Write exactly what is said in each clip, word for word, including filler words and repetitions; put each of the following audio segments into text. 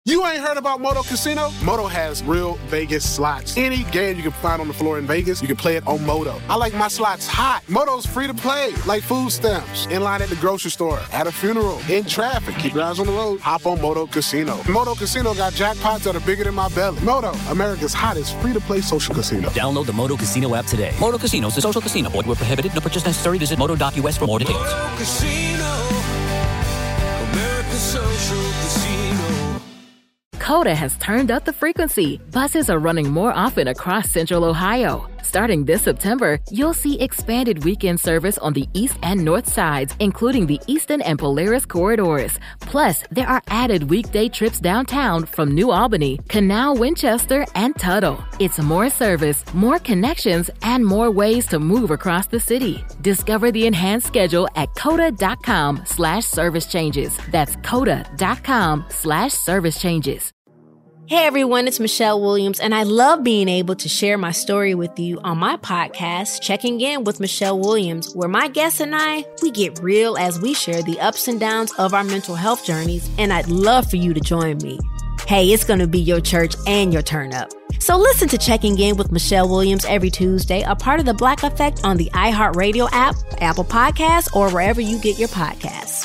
You ain't heard about Moto Casino? Moto has real Vegas slots. Any game you can find on the floor in Vegas, you can play it on Moto. I like my slots hot. Moto's free to play, like food stamps. In line at the grocery store, at a funeral, in traffic. Keep your eyes on the road. Hop on Moto Casino. Moto Casino got jackpots that are bigger than my belly. Moto, America's hottest free-to-play social casino. Download the Moto Casino app today. Moto Casino is a social casino. Void where prohibited. No purchase necessary. Visit moto dot U S for more details. Moto Casino, America's social casino. Coda has turned up the frequency. Buses are running more often across Central Ohio. Starting this September, you'll see expanded weekend service on the east and north sides, including the Eastern and Polaris corridors. Plus, there are added weekday trips downtown from New Albany, Canal, Winchester, and Tuttle. It's more service, more connections, and more ways to move across the city. Discover the enhanced schedule at coda.com slash service changes. That's coda.com slash service changes. Hey everyone, it's Michelle Williams, and I love being able to share my story with you on my podcast, Checking In with Michelle Williams, where my guests and I, we get real as we share the ups and downs of our mental health journeys, and I'd love for you to join me. Hey, it's going to be your church and your turn up. So listen to Checking In with Michelle Williams every Tuesday, a part of the Black Effect on the iHeartRadio app, Apple Podcasts, or wherever you get your podcasts.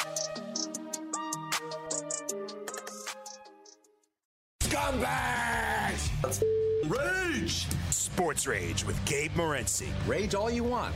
Scumbags! Rage! Sports Rage with Gabe Morency. Rage all you want.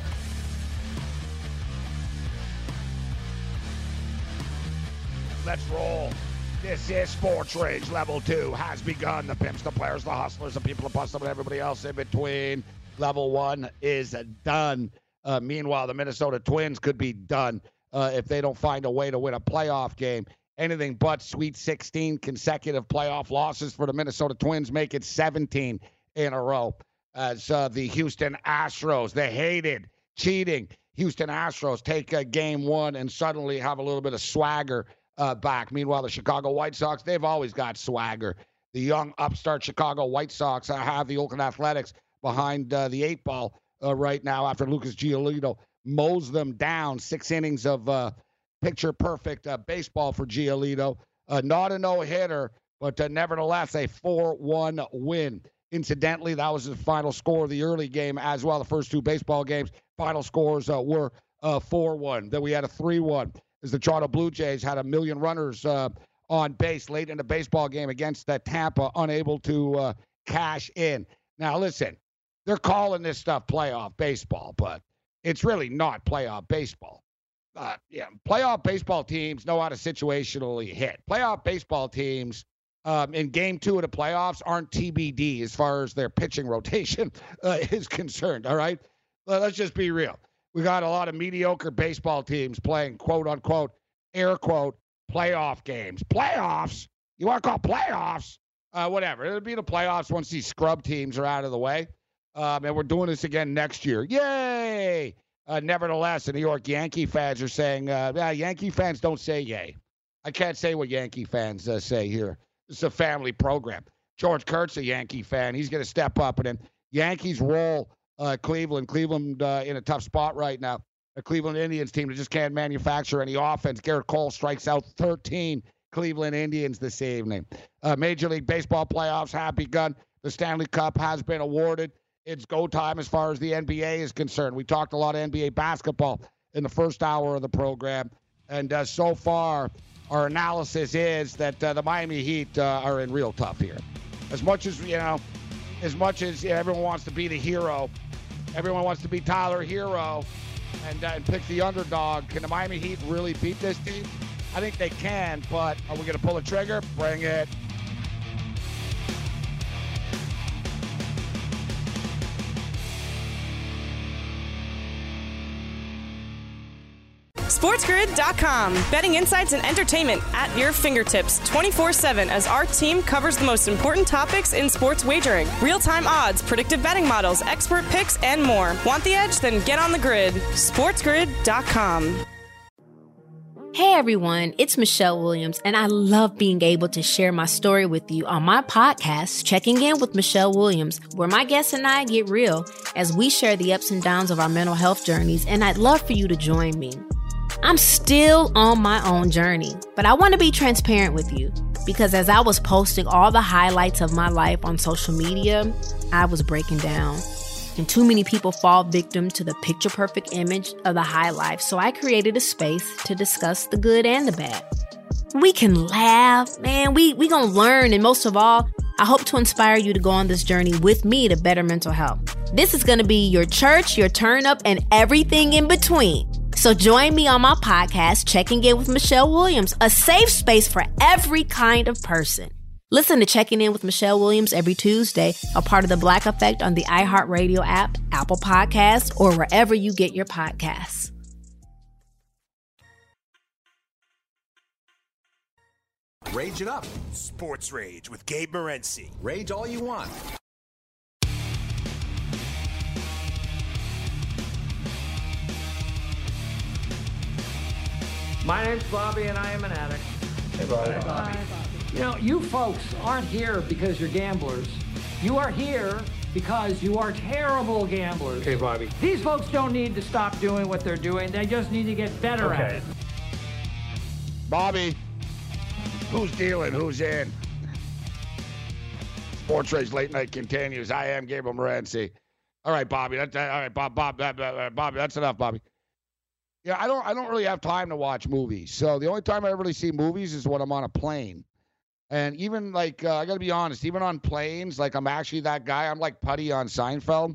Let's roll. This is Sports Rage Level two has begun. The pimps, the players, the hustlers, the people, the bustle, and everybody else in between. Level one is done. Uh, meanwhile, the Minnesota Twins could be done uh, if they don't find a way to win a playoff game. Anything but Sweet sixteen consecutive playoff losses for the Minnesota Twins, make it seventeen in a row. As uh, the Houston Astros, the hated, cheating Houston Astros, take uh, game one and suddenly have a little bit of swagger uh, back. Meanwhile, the Chicago White Sox, they've always got swagger. The young upstart Chicago White Sox uh, have the Oakland Athletics behind uh, the eight ball uh, right now after Lucas Giolito mows them down. Six innings of uh, picture-perfect uh, baseball for Giolito. Uh, not a no-hitter, but uh, nevertheless a four one win. Incidentally, that was the final score of the early game as well. The first two baseball games, final scores uh, were uh, four one. Then we had a three one as the Toronto Blue Jays had a million runners uh, on base late in the baseball game against uh, Tampa, unable to uh, cash in. Now, listen, they're calling this stuff playoff baseball, but it's really not playoff baseball. Uh, yeah, playoff baseball teams know how to situationally hit. Playoff baseball teams um, in game two of the playoffs aren't T B D as far as their pitching rotation uh, is concerned, all right? Well, let's just be real. We got a lot of mediocre baseball teams playing, quote-unquote, air quote, playoff games. Playoffs? You want to call playoffs? Uh, whatever. It'll be the playoffs once these scrub teams are out of the way. Um, and we're doing this again next year. Yay! Uh, nevertheless, the New York Yankee fans are saying, uh, yeah, Yankee fans don't say yay. I can't say what Yankee fans uh, say here. It's a family program. George Kurt's a Yankee fan. He's going to step up. And then Yankees roll uh, Cleveland. Cleveland uh, in a tough spot right now. A Cleveland Indians team that just can't manufacture any offense. Garrett Cole strikes out thirteen Cleveland Indians this evening. Uh, Major League Baseball playoffs have begun. The Stanley Cup has been awarded. It's go time as far as the N B A is concerned. We talked a lot of N B A basketball in the first hour of the program. And uh, so far, our analysis is that uh, the Miami Heat uh, are in real tough here. As much as, you know, as much as yeah, everyone wants to be the hero, everyone wants to be Tyler Hero and, uh, and pick the underdog. Can the Miami Heat really beat this team? I think they can, but are we going to pull the trigger? Bring it. SportsGrid dot com. Betting insights and entertainment at your fingertips twenty-four seven as our team covers the most important topics in sports wagering. Real-time odds, predictive betting models, expert picks, and more. Want the edge? Then get on the grid. SportsGrid dot com. Hey everyone, it's Michelle Williams, and I love being able to share my story with you on my podcast, Checking In with Michelle Williams, where my guests and I get real as we share the ups and downs of our mental health journeys, and I'd love for you to join me. I'm still on my own journey, but I want to be transparent with you because as I was posting all the highlights of my life on social media, I was breaking down. And too many people fall victim to the picture-perfect image of the high life, so I created a space to discuss the good and the bad. We can laugh, man, we we gonna learn, and most of all, I hope to inspire you to go on this journey with me to better mental health. This is gonna be your church, your turn up, and everything in between. So join me on my podcast, Checking In with Michelle Williams, a safe space for every kind of person. Listen to Checking In with Michelle Williams every Tuesday, a part of the Black Effect on the iHeartRadio app, Apple Podcasts, or wherever you get your podcasts. Rage it up. Sports Rage with Gabe Morency. Rage all you want. My name's Bobby, and I am an addict. Hey, Bobby. Hey, Bobby. You know, you folks aren't here because you're gamblers. You are here because you are terrible gamblers. Hey, Bobby. These folks don't need to stop doing what they're doing. They just need to get better okay. at it. Bobby, who's dealing? Who's in? Sports Rage Late Night continues. I am Gabriel Morency. All right, Bobby. That's all right, Bob. Bob. That, uh, Bobby. That's enough, Bobby. Yeah, I don't. I don't really have time to watch movies. So the only time I ever really see movies is when I'm on a plane. And even like uh, I got to be honest, even on planes, like I'm actually that guy. I'm like Putty on Seinfeld.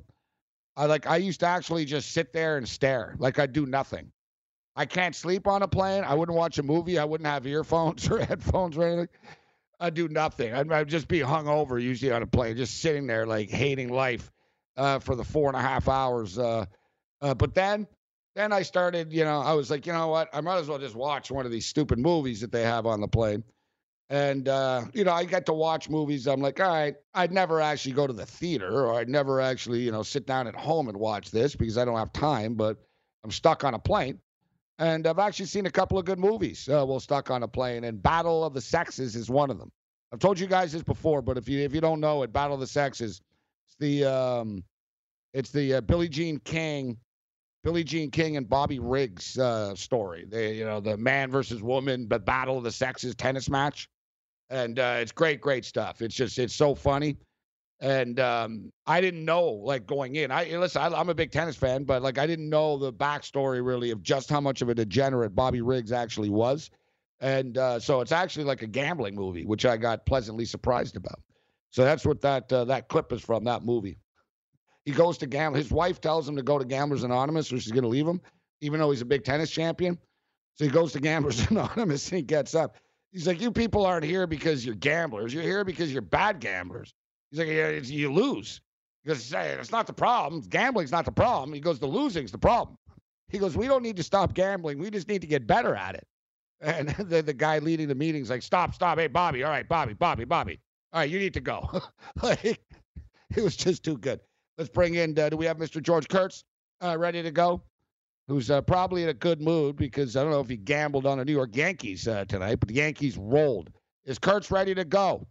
I like I used to actually just sit there and stare, like I do nothing. I can't sleep on a plane. I wouldn't watch a movie. I wouldn't have earphones or headphones or anything. I'd do nothing. I'd, I'd just be hungover usually on a plane, just sitting there like hating life uh, for the four and a half hours. Uh, uh, but then, then I started, you know, I was like, you know what? I might as well just watch one of these stupid movies that they have on the plane. And, uh, you know, I got to watch movies. I'm like, all right, I'd never actually go to the theater or I'd never actually, you know, sit down at home and watch this because I don't have time, but I'm stuck on a plane. And I've actually seen a couple of good movies uh, while stuck on a plane, and Battle of the Sexes is one of them. I've told you guys this before, but if you if you don't know it, Battle of the Sexes, it's the um, it's the uh, Billie Jean King, Billie Jean King and Bobby Riggs uh, story. They, you know, the man versus woman, but Battle of the Sexes tennis match, and uh, it's great, great stuff. It's just it's so funny. And um, I didn't know, like, going in. I listen, I, I'm a big tennis fan, but, like, I didn't know the backstory, really, of just how much of a degenerate Bobby Riggs actually was. And uh, so it's actually like a gambling movie, which I got pleasantly surprised about. So that's what that uh, that clip is from, that movie. He goes to gamble. His wife tells him to go to Gamblers Anonymous, or she's going to leave him, even though he's a big tennis champion. So he goes to Gamblers Anonymous, and he gets up. He's like, you people aren't here because you're gamblers. You're here because you're bad gamblers. He's like, yeah, it's, you lose. He goes, hey, it's not the problem. Gambling's not the problem. He goes, the losing's the problem. He goes, we don't need to stop gambling. We just need to get better at it. And the, the guy leading the meeting's like, stop, stop. Hey, Bobby. All right, Bobby, Bobby, Bobby. All right, you need to go. Like, it was just too good. Let's bring in, uh, do we have Mister George Kurtz uh, ready to go? Who's uh, probably in a good mood because I don't know if he gambled on the New York Yankees uh, tonight, but the Yankees rolled. Is Kurtz ready to go?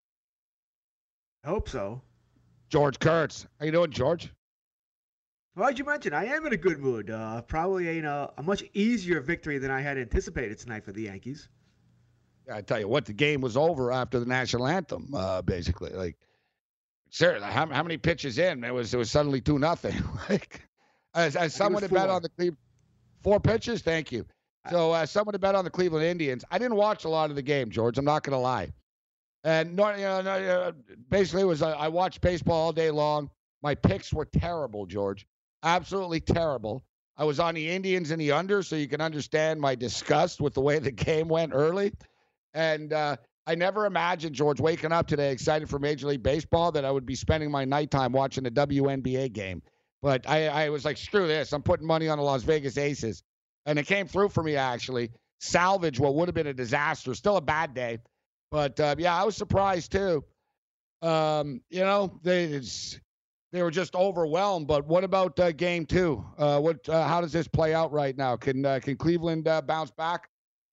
I hope so. George Kurtz. How you doing, George? Well, as you mentioned, I am in a good mood. Uh, probably a, you know, a much easier victory than I had anticipated tonight for the Yankees. Yeah, I tell you what, the game was over after the national anthem, uh, basically. Like, seriously, how, how many pitches in? It was it was suddenly two nothing. Like, as, as someone had bet on the Cleveland, four pitches. Thank you. So, as someone had bet on the Cleveland Indians, I didn't watch a lot of the game, George. I'm not going to lie. And no, you know, no, uh, basically, it was uh, I watched baseball all day long. My picks were terrible, George. Absolutely terrible. I was on the Indians and the under, so you can understand my disgust with the way the game went early. And uh, I never imagined, George, waking up today excited for Major League Baseball that I would be spending my nighttime watching a W N B A game. But I, I was like, screw this. I'm putting money on the Las Vegas Aces. And it came through for me, actually. Salvage what would have been a disaster. Still a bad day. But, uh, yeah, I was surprised, too. Um, you know, they they were just overwhelmed. But what about uh, game two? Uh, what? Uh, how does this play out right now? Can uh, can Cleveland uh, bounce back?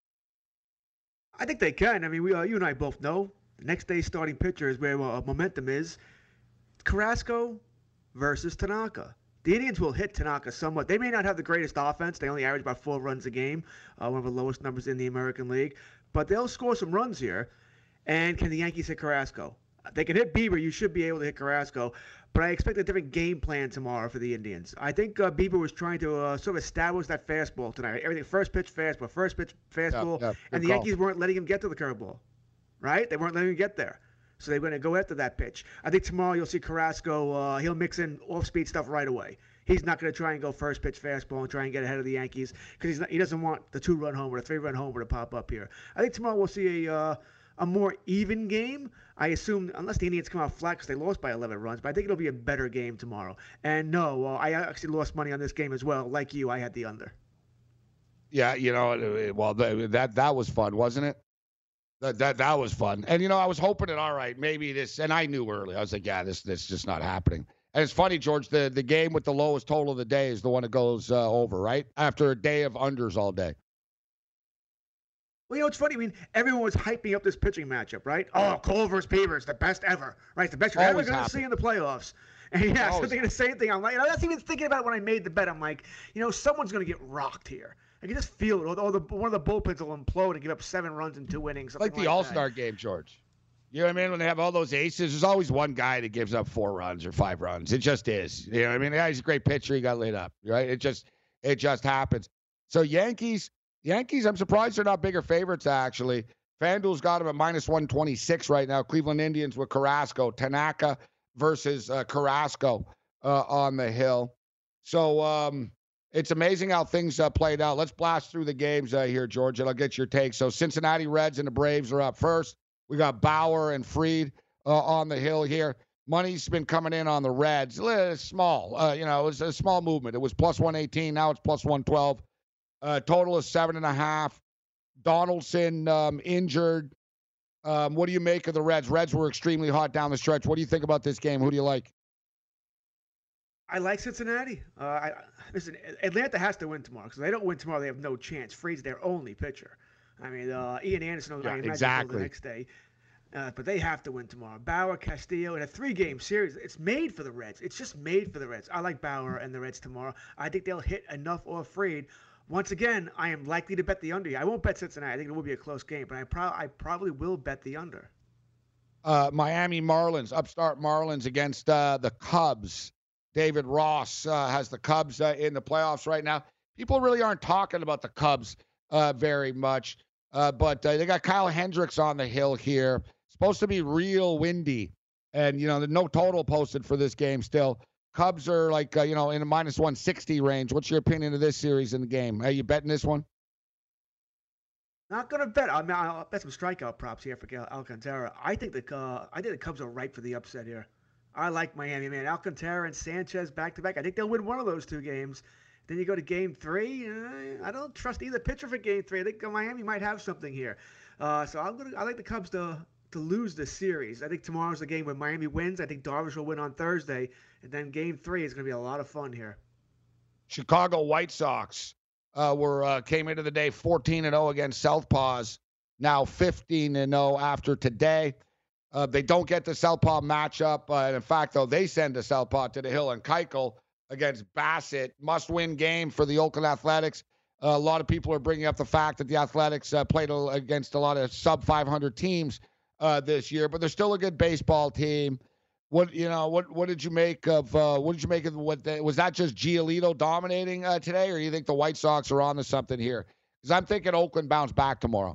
I think they can. I mean, we uh, you and I both know the next day's starting pitcher is where uh, momentum is. Carrasco versus Tanaka. The Indians will hit Tanaka somewhat. They may not have the greatest offense. They only average about four runs a game, uh, one of the lowest numbers in the American League. But they'll score some runs here. And can the Yankees hit Carrasco? They can hit Bieber. You should be able to hit Carrasco. But I expect a different game plan tomorrow for the Indians. I think uh, Bieber was trying to uh, sort of establish that fastball tonight. Everything first pitch fastball, first pitch fastball. Yeah, yeah, and the call. Yankees weren't letting him get to the curveball. Right? They weren't letting him get there. So they're going to go after that pitch. I think tomorrow you'll see Carrasco. Uh, he'll mix in off-speed stuff right away. He's not going to try and go first pitch fastball and try and get ahead of the Yankees because he doesn't want the two-run homer, the three-run homer to pop up here. I think tomorrow we'll see a uh, a more even game. I assume, unless the Indians come out flat because they lost by eleven runs, but I think it'll be a better game tomorrow. And no, uh, I actually lost money on this game as well. Like you, I had the under. Yeah, you know, well, that that was fun, wasn't it? That that that was fun. And, you know, I was hoping that, all right, maybe this, and I knew early. I was like, yeah, this this is just not happening. And it's funny, George, the, the game with the lowest total of the day is the one that goes uh, over, right? After a day of unders all day. Well, you know, it's funny. I mean, everyone was hyping up this pitching matchup, right? Oh, Cole versus Bieber is the best ever, right? It's the best you're ever going to see in the playoffs. And yeah, so thinking the same thing. I'm like, you know, that's even thinking about it when I made the bet. I'm like, you know, someone's going to get rocked here. I can just feel it. Or, or the, one of the bullpens will implode and give up seven runs in two innings. Like the like All-Star game, George. You know what I mean? When they have all those aces, there's always one guy that gives up four runs or five runs. It just is. You know what I mean? The guy's a great pitcher. He got lit up, right? It just, it just happens. So Yankees, Yankees, I'm surprised they're not bigger favorites, actually. FanDuel's got them at minus one twenty-six right now. Cleveland Indians with Carrasco. Tanaka versus uh, Carrasco uh, on the hill. So um, it's amazing how things uh, played out. Let's blast through the games uh, here, George, and I'll get your take. So Cincinnati Reds and the Braves are up first. We got Bauer and Fried uh, on the hill here. Money's been coming in on the Reds. It's small. Uh, you know, it was a small movement. It was plus one eighteen. Now it's plus one twelve. Uh, total is seven and a half. Donaldson um, injured. Um, what do you make of the Reds? Reds were extremely hot down the stretch. What do you think about this game? Who do you like? I like Cincinnati. Uh, I, listen, Atlanta has to win tomorrow because if they don't win tomorrow, they have no chance. Fried's their only pitcher. I mean, uh, Ian Anderson will yeah, imagine exactly. the next day. Uh, but they have to win tomorrow. Bauer, Castillo, in a three-game series, it's made for the Reds. It's just made for the Reds. I like Bauer and the Reds tomorrow. I think they'll hit enough off Fried. Once again, I am likely to bet the under. I won't bet Cincinnati. I think it will be a close game, but I, pro- I probably will bet the under. Uh, Miami Marlins, upstart Marlins against uh, the Cubs. David Ross uh, has the Cubs uh, in the playoffs right now. People really aren't talking about the Cubs uh, very much, uh, but uh, they got Kyle Hendricks on the hill here. Supposed to be real windy, and, you know, there's no total posted for this game still. Cubs are like, uh, you know, in a minus one sixty range. What's your opinion of this series in the game? Are you betting this one? Not gonna bet. I mean, I'll bet some strikeout props here for Alcantara. I think the uh, I think the Cubs are ripe for the upset here. I like Miami, man. Alcantara and Sanchez back to back. I think they'll win one of those two games. Then you go to game three. Uh, I don't trust either pitcher for game three. I think Miami might have something here. Uh, so I'm gonna. I like the Cubs to to lose the series. I think tomorrow's the game where Miami wins. I think Darvish will win on Thursday, and then game three is gonna be a lot of fun here. Chicago White Sox uh, were uh, came into the day fourteen and oh against Southpaws. Now fifteen and oh after today. Uh, they don't get the Southpaw matchup. Uh, and in fact, though, they send a Southpaw to the hill, and Keuchel against Bassett. Must-win game for the Oakland Athletics. Uh, a lot of people are bringing up the fact that the Athletics uh, played a, against a lot of sub five hundred teams uh, this year, but they're still a good baseball team. What you know? What what did you make of? Uh, what did you make of what? The, was that just Giolito dominating uh, today, or do you think the White Sox are on to something here? Because I'm thinking Oakland bounce back tomorrow.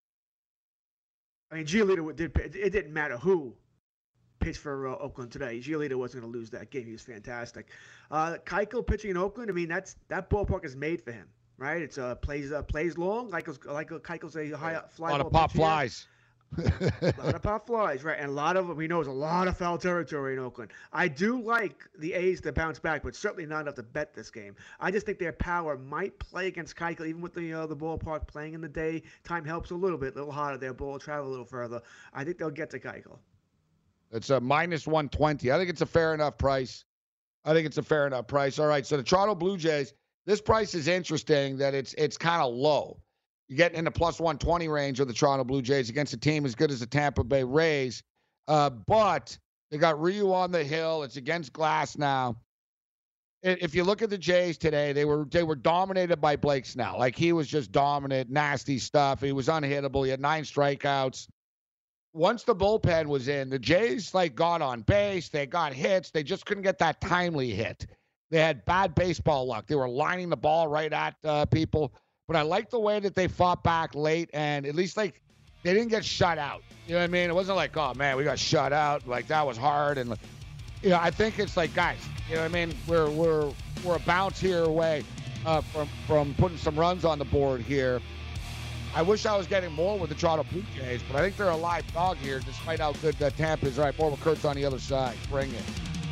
I mean, Giolito did. It didn't matter who pitched for uh, Oakland today. Giolito wasn't going to lose that game. He was fantastic. Uh, Keuchel pitching in Oakland. I mean, that's that ballpark is made for him, right? It's uh plays uh, plays long. Like like Keuchel's a high fly. A lot of pop flies. a lot of pop flies, right? And a lot of we know is a lot of foul territory in Oakland. I do like the A's to bounce back, but certainly not enough to bet this game. I just think their power might play against Keuchel, even with the uh, the ballpark playing in the day. Time helps a little bit, a little hotter. Their ball travel a little further. I think they'll get to Keuchel. It's a minus one twenty. I think it's a fair enough price. I think it's a fair enough price. All right, so the Toronto Blue Jays. This price is interesting that it's it's kind of low. You're getting in the plus one twenty range of the Toronto Blue Jays against a team as good as the Tampa Bay Rays. Uh, but they got Ryu on the hill. It's against Glass now. if you look at the Jays today, they were they were dominated by Blake Snell. Like, he was just dominant, nasty stuff. He was unhittable. He had nine strikeouts. Once the bullpen was in, the Jays, like, got on base. They got hits. They just couldn't get that timely hit. They had bad baseball luck. They were lining the ball right at uh, people. But I like the way that they fought back late, and at least, like, they didn't get shut out. You know what I mean? It wasn't like, oh, man, we got shut out. Like, that was hard. And, you know, I think it's like, guys, you know what I mean? We're we're we're a bounce here away uh, from, from putting some runs on the board here. I wish I was getting more with the Toronto Blue Jays, but I think they're a live dog here, despite how good uh, Tampa is. All right, more with Kurtz on the other side. Bring it.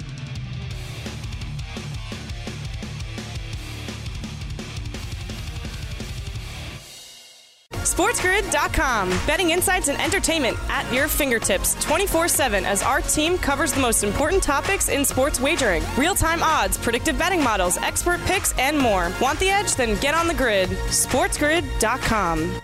SportsGrid dot com. Betting insights and entertainment at your fingertips twenty-four seven as our team covers the most important topics in sports wagering. Real-time odds, predictive betting models, expert picks, and more. Want the edge? Then get on the grid. SportsGrid dot com.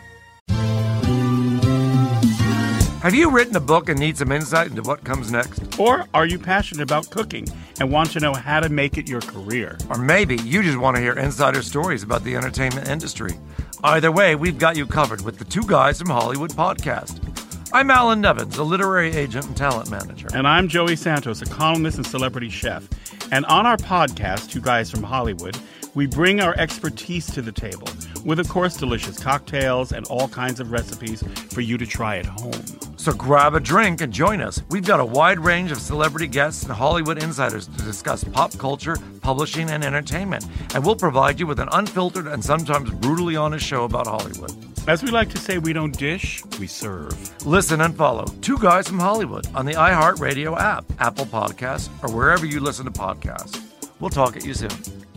Have you written a book and need some insight into what comes next? Or are you passionate about cooking and want to know how to make it your career? Or maybe you just want to hear insider stories about the entertainment industry. Either way, we've got you covered with the Two Guys from Hollywood podcast. I'm Alan Nevins, a literary agent and talent manager. And I'm Joey Santos, a columnist and celebrity chef. And on our podcast, Two Guys from Hollywood, we bring our expertise to the table with, of course, delicious cocktails and all kinds of recipes for you to try at home. So grab a drink and join us. We've got a wide range of celebrity guests and Hollywood insiders to discuss pop culture, publishing, and entertainment. And we'll provide you with an unfiltered and sometimes brutally honest show about Hollywood. As we like to say, we don't dish, we serve. Listen and follow Two Guys from Hollywood on the iHeartRadio app, Apple Podcasts, or wherever you listen to podcasts. We'll talk at you soon.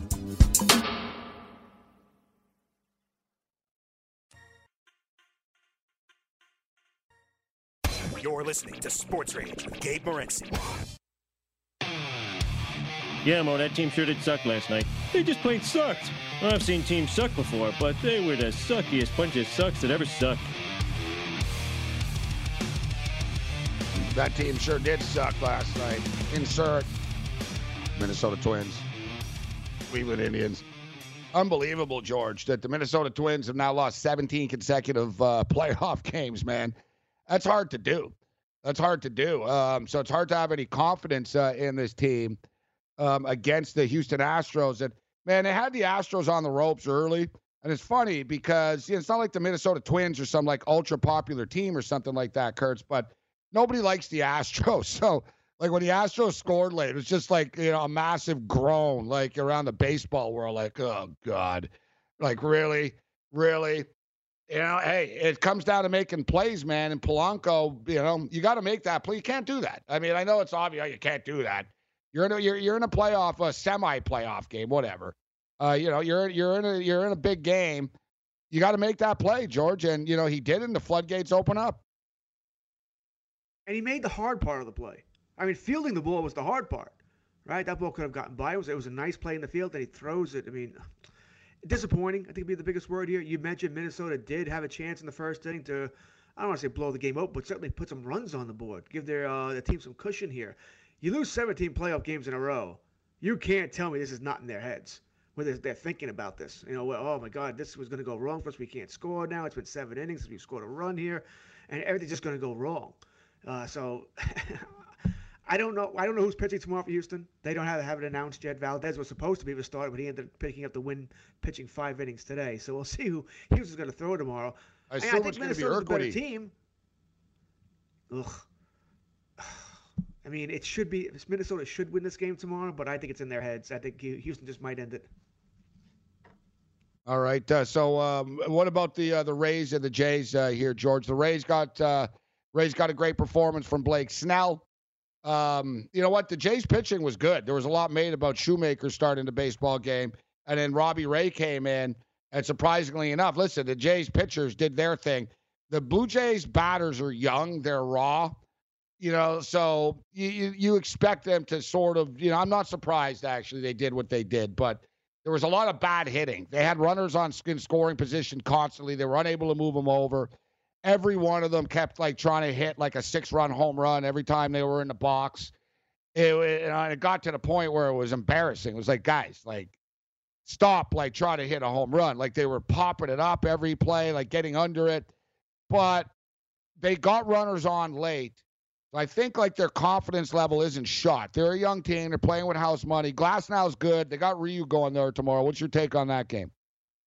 You're listening to Sports Rage with Gabe Morency. Yeah, Mo, that team sure did suck last night. They just plain sucked. Well, I've seen teams suck before, but they were the suckiest bunch of sucks that ever sucked. That team sure did suck last night. Insert Minnesota Twins, Cleveland Indians. Unbelievable, George, that the Minnesota Twins have now lost seventeen consecutive uh, playoff games, man. That's hard to do. That's hard to do. Um, so it's hard to have any confidence uh, in this team um, against the Houston Astros. And, man, they had the Astros on the ropes early. And it's funny because you know, it's not like the Minnesota Twins or some, like, ultra-popular team or something like that, Kurtz, but nobody likes the Astros. So, like, when the Astros scored late, it was just, like, you know, a massive groan, like, around the baseball world, like, oh, God. Like, really? Really? You know, hey, it comes down to making plays, man. And Polanco, you know, you got to make that play. You can't do that. I mean, I know it's obvious you can't do that. You're in a you're you're in a playoff, a semi-playoff game, whatever. Uh, you know, you're you're in a you're in a big game. You got to make that play, George. And you know, he did, and the floodgates open up. And he made the hard part of the play. I mean, fielding the ball was the hard part, right? That ball could have gotten by. It was it was a nice play in the field, and he throws it. I mean. Disappointing, I think would be the biggest word here. You mentioned Minnesota did have a chance in the first inning to, I don't want to say blow the game out, but certainly put some runs on the board, give their uh, the team some cushion here. You lose seventeen playoff games in a row. You can't tell me this is not in their heads, whether they're thinking about this. You know, well, oh my God, this was going to go wrong for us. We can't score now. It's been seven innings since we scored a run here, and everything's just going to go wrong. Uh, so. I don't know. I don't know who's pitching tomorrow for Houston. They don't have, have it announced yet. Valdez was supposed to be the starter, but he ended up picking up the win, pitching five innings today. So we'll see who Houston's going to throw tomorrow. I assume I think it's going to be Minnesota's a better Urquidy. team. Ugh. I mean, it should be. Minnesota should win this game tomorrow, but I think it's in their heads. I think Houston just might end it. All right. Uh, so um, what about the uh, the Rays and the Jays uh, here, George? The Rays got uh, Rays got a great performance from Blake Snell. Um, you know what? The Jays pitching was good. There was a lot made about Shoemaker starting the baseball game, and then Robbie Ray came in, and surprisingly enough, listen, the Jays pitchers did their thing. The Blue Jays batters are young. They're raw, you know, so you, you, you expect them to sort of, you know, I'm not surprised, actually, they did what they did, but there was a lot of bad hitting. They had runners on in scoring position constantly. They were unable to move them over. Every one of them kept, like, trying to hit, like, a six-run home run every time they were in the box. it, it, it got to the point where it was embarrassing. It was like, guys, like, stop, like, try to hit a home run. Like, they were popping it up every play, like, getting under it. But they got runners on late. I think, like, their confidence level isn't shot. They're a young team. They're playing with house money. Glasnow's good. They got Ryu going there tomorrow. What's your take on that game?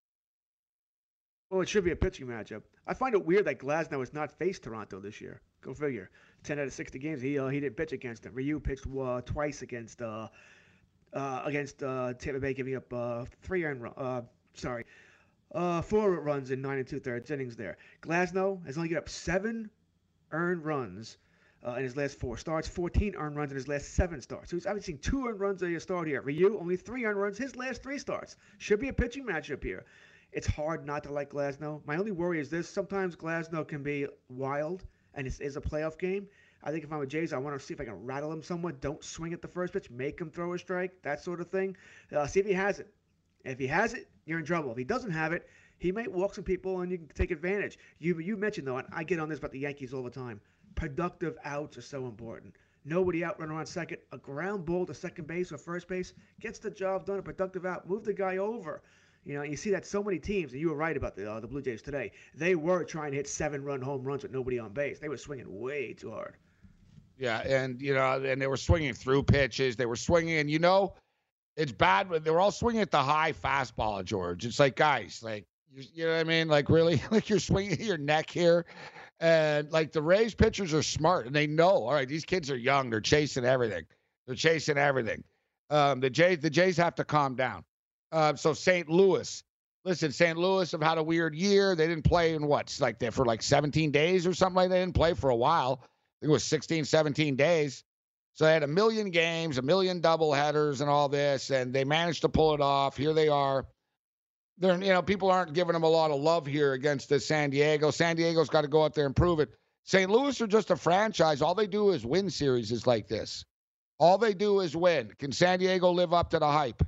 Well, it should be a pitching matchup. I find it weird that Glasnow has not faced Toronto this year. Go figure. ten out of sixty games, he uh, he didn't pitch against them. Ryu pitched uh, twice against uh, uh, against uh, Tampa Bay, giving up uh, three earned run, uh, sorry, uh, four runs in nine and two thirds innings there. Glasnow has only given up seven earned runs uh, in his last four starts, fourteen earned runs in his last seven starts. So he's I've seen two earned runs a start here. Ryu, only three earned runs his last three starts. Should be a pitching matchup here. It's hard not to like Glasnow. My only worry is this. Sometimes Glasnow can be wild, and it is a playoff game. I think if I'm a Jays, I want to see if I can rattle him somewhat. Don't swing at the first pitch. Make him throw a strike, that sort of thing. Uh, see if he has it. If he has it, you're in trouble. If he doesn't have it, he might walk some people, and you can take advantage. You you mentioned, though, and I get on this about the Yankees all the time, productive outs are so important. Nobody out running around second. A ground ball to second base or first base gets the job done. A productive out. Move the guy over. You know, you see that so many teams, and you were right about the uh, the Blue Jays today. They were trying to hit seven-run home runs with nobody on base. They were swinging way too hard. Yeah, and, you know, and they were swinging through pitches. They were swinging, and, you know, it's bad. They were all swinging at the high fastball, George. It's like, guys, like, you, you know what I mean? Like, really? Like, you're swinging your neck here. And, like, the Rays pitchers are smart, and they know, all right, these kids are young. They're chasing everything. They're chasing everything. Um, the Jays, the Jays have to calm down. Uh, so Saint Louis, listen, Saint Louis have had a weird year. They didn't play in what, like they for like seventeen days or something like that. They didn't play for a while. I think it was sixteen, seventeen days. So they had a million games, a million doubleheaders and all this, and they managed to pull it off. Here they are. They're, you know, people aren't giving them a lot of love here against the San Diego. San Diego's got to go out there and prove it. Saint Louis are just a franchise. All they do is win series like this. All they do is win. Can San Diego live up to the hype?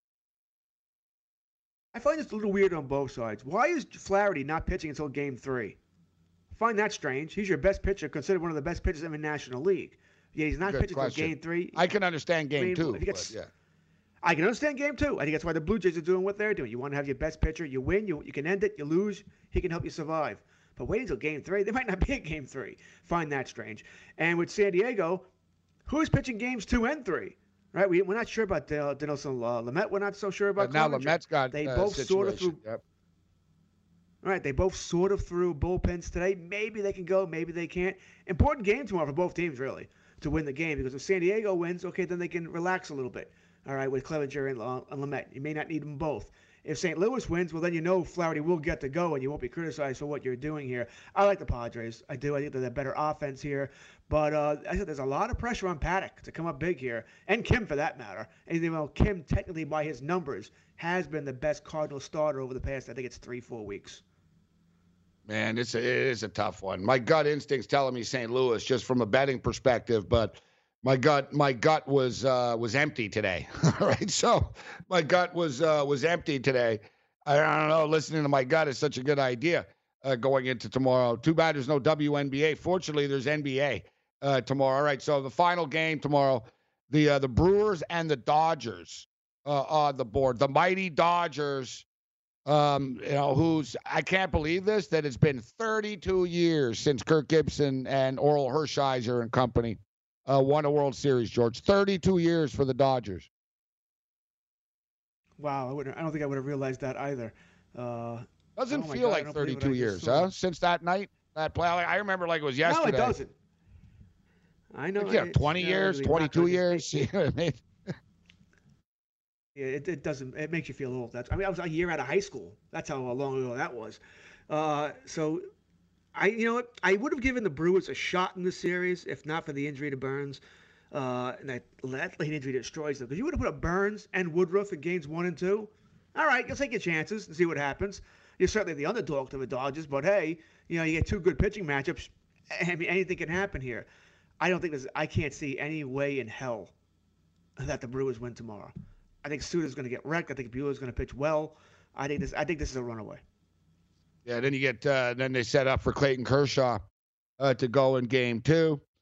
I find this a little weird on both sides. Why is Flaherty not pitching until game three? I find that strange. He's your best pitcher, considered one of the best pitchers in the National League. Yeah, he's not Good pitching question. until game three. I can understand game I mean, two. if he gets, But yeah. I can understand game two. I think that's why the Blue Jays are doing what they're doing. You want to have your best pitcher. You win. You, you can end it. You lose. He can help you survive. But wait until game three. They might not be at game three. Find that strange. And with San Diego, who's pitching games two and three? Right, we, we're not sure about uh, Dinelson uh, Lamet. We're not so sure about. But now Clevenger. Lamet's got They uh, both situation. sort of threw. Yep. All right, they both sort of threw bullpens today. Maybe they can go, maybe they can't. Important game tomorrow for both teams, really, to win the game. Because if San Diego wins, okay, then they can relax a little bit. All right, with Clevenger and, uh, and Lamet, you may not need them both. If Saint Louis wins, well, then you know Flaherty will get to go, and you won't be criticized for what you're doing here. I like the Padres. I do. I think they're the better offense here. But uh, I said there's a lot of pressure on Paddock to come up big here, and Kim for that matter. And even though Kim, technically by his numbers, has been the best Cardinal starter over the past, I think it's three, four weeks. Man, it's a, it is a tough one. My gut instinct's telling me Saint Louis, just from a betting perspective, but my gut, my gut was uh, was empty today. All right, so my gut was uh, was empty today. I, I don't know. Listening to my gut is such a good idea uh, going into tomorrow. Too bad there's no W N B A. Fortunately, there's N B A uh, tomorrow. All right, so the final game tomorrow, the uh, the Brewers and the Dodgers uh, on the board. The mighty Dodgers. Um, you know, who's, I can't believe this, that it's been thirty-two years since Kirk Gibson and Oral Hershiser and company uh, won a World Series, George. thirty-two years for the Dodgers. Wow, I, wouldn't, I don't think I would have realized that either. Uh, Doesn't oh feel God, like thirty-two years, huh? Since that night, that play. I remember like it was yesterday. No, it doesn't. I know. Like, yeah, twenty years, twenty-two years. You know what I mean? Yeah, it, it doesn't. It makes you feel old. That's. I mean, I was a year out of high school. That's how long ago that was. Uh, so, I, you know what? I would have given the Brewers a shot in the series if not for the injury to Burns, uh, and that that late injury destroys them. Because you would have put up Burns and Woodruff in games one and two. All right, you'll take your chances and see what happens. You're certainly the underdog to the Dodgers, but hey, you know you get two good pitching matchups. I mean, anything can happen here. I don't think there's. I can't see any way in hell that the Brewers win tomorrow. I think Suter's going to get wrecked. I think Buehler's going to pitch well. I think this. I think this is a runaway. Yeah. Then you get. Uh, then they set up for Clayton Kershaw uh, to go in game two.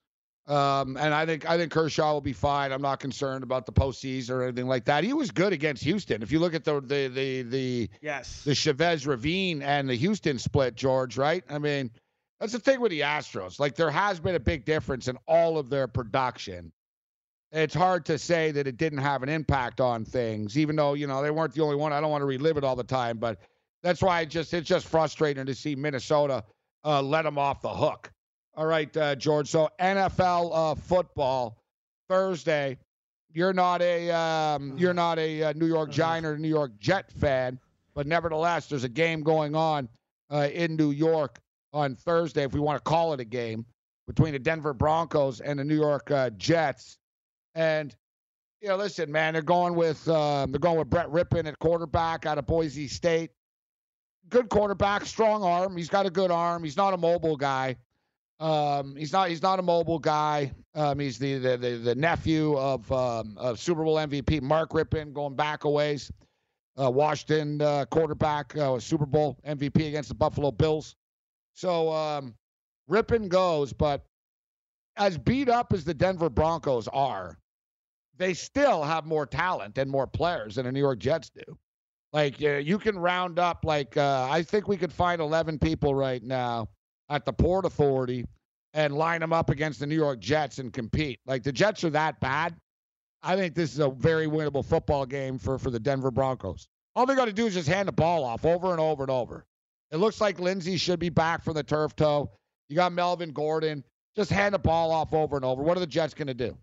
Um, and I think I think Kershaw will be fine. I'm not concerned about the postseason or anything like that. He was good against Houston. If you look at the the the the yes the Chavez Ravine and the Houston split, George, right? I mean, that's the thing with the Astros. Like, there has been a big difference in all of their production. It's hard to say that it didn't have an impact on things, even though, you know, they weren't the only one. I don't want to relive it all the time, but that's why it just it's just frustrating to see Minnesota uh, let them off the hook. All right, uh, George. So N F L uh, football Thursday. You're not a um, you're not a uh, New York Giant or New York Jet fan, but nevertheless, there's a game going on uh, in New York on Thursday, if we want to call it a game, between the Denver Broncos and the New York uh, Jets. And you know, listen, man, they're going with um, they're going with Brett Rippon at quarterback out of Boise State. Good quarterback, strong arm. He's got a good arm. He's not a mobile guy. Um, he's not. He's not a mobile guy. Um, he's the the the, the nephew of um, of Super Bowl M V P Mark Rippon, going back a ways. Uh, Washington uh, quarterback, uh, Super Bowl M V P against the Buffalo Bills. So um, Rippon goes, but as beat up as the Denver Broncos are, they still have more talent and more players than the New York Jets do. Like, uh, you can round up, like, uh, I think we could find eleven people right now at the Port Authority and line them up against the New York Jets and compete. Like, the Jets are that bad. I think this is a very winnable football game for, for the Denver Broncos. All they got to do is just hand the ball off over and over and over. It looks like Lindsey should be back from the turf toe. You got Melvin Gordon. Just hand the ball off over and over. What are the Jets going to do?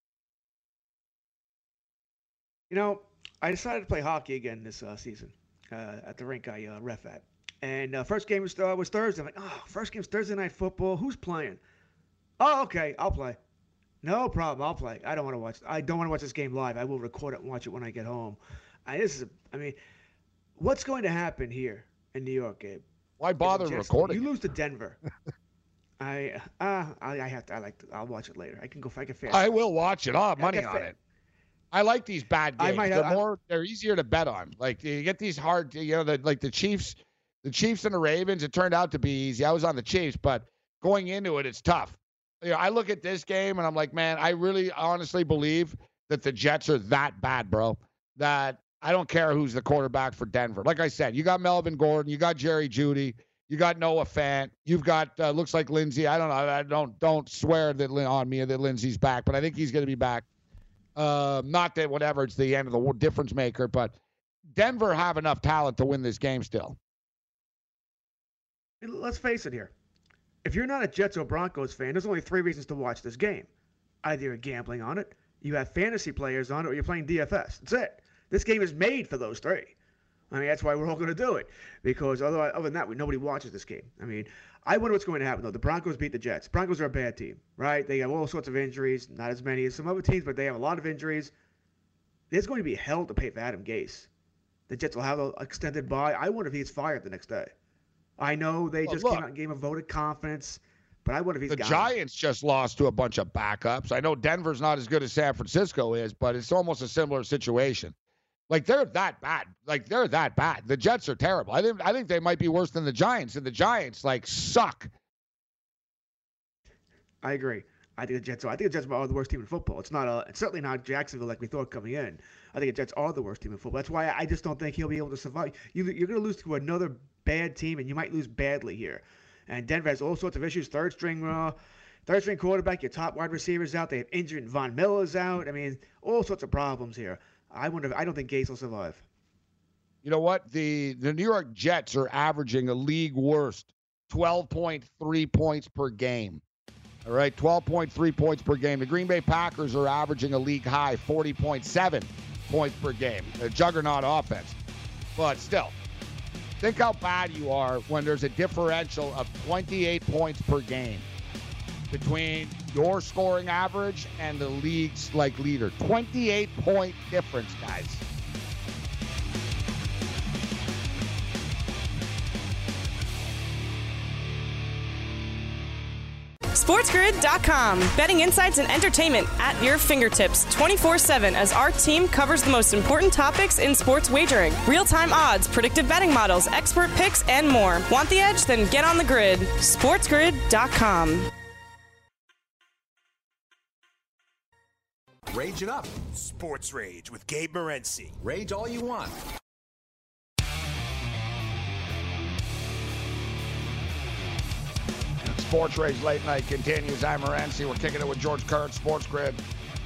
You know, I decided to play hockey again this uh, season uh, at the rink I uh, ref at. And uh, first game was, uh, was Thursday. I'm like, oh, first game's Thursday night football. Who's playing? Oh, okay, I'll play. No problem, I'll play. I don't want to watch. I don't want to watch this game live. I will record it and watch it when I get home. I, this is. A, I mean, what's going to happen here in New York, Gabe? Why bother recording? You lose to Denver. I uh, I, I have to. I like. To, I'll watch it later. I can go. I can fast. I will watch it. I'll have money on it. I like these bad games. I might they're have, more. They're easier to bet on. Like, you get these hard. You know, the, like the Chiefs, the Chiefs and the Ravens. It turned out to be easy. I was on the Chiefs, but going into it, it's tough. You know, I look at this game and I'm like, man, I really honestly believe that the Jets are that bad, bro. That I don't care who's the quarterback for Denver. Like I said, you got Melvin Gordon, you got Jerry Jeudy, you got Noah Fant, you've got uh, looks like Lindsey. I don't know. I don't don't swear that on me that Lindsey's back, but I think he's going to be back. Uh, not that whatever, it's the end of the difference maker, but Denver have enough talent to win this game still. Let's face it here. If you're not a Jets or Broncos fan, there's only three reasons to watch this game. Either you're gambling on it, you have fantasy players on it, or you're playing D F S. That's it. This game is made for those three. I mean, that's why we're all going to do it. Because otherwise, other than that, we, nobody watches this game. I mean, I wonder what's going to happen, though. The Broncos beat the Jets. Broncos are a bad team, right? They have all sorts of injuries. Not as many as some other teams, but they have a lot of injuries. There's going to be hell to pay for Adam Gase. The Jets will have an extended bye. I wonder if he's fired the next day. I know they well, just look, came out and gave him a vote of confidence, but I wonder if he's the gone. Giants just lost to a bunch of backups. I know Denver's not as good as San Francisco is, but it's almost a similar situation. Like, they're that bad. Like, they're that bad. The Jets are terrible. I think I think they might be worse than the Giants, and the Giants, like, suck. I agree. I think the Jets are. I think the Jets are the worst team in football. It's not a. It's certainly not Jacksonville like we thought coming in. I think the Jets are the worst team in football. That's why I just don't think he'll be able to survive. You, you're going to lose to another bad team, and you might lose badly here. And Denver has all sorts of issues. Third string, uh, third string quarterback. Your top wide receivers out. They have injured. Von Miller's out. I mean, all sorts of problems here. I wonder. If, I don't think Gase will survive. You know what? The the New York Jets are averaging a league worst twelve point three points per game. All right, twelve point three points per game. The Green Bay Packers are averaging a league high forty point seven points per game. A juggernaut offense. But still, think how bad you are when there's a differential of twenty-eight points per game between your scoring average and the league's like leader. twenty-eight point difference, guys. SportsGrid dot com. Betting insights and entertainment at your fingertips twenty-four seven as our team covers the most important topics in sports wagering. Real-time odds, predictive betting models, expert picks, and more. Want the edge? Then get on the grid. SportsGrid dot com. Rage it up. Sports Rage with Gabe Morency. Rage all you want. Sports Rage Late Night continues. I'm Morency. We're kicking it with George Kurtz, Sports Grid.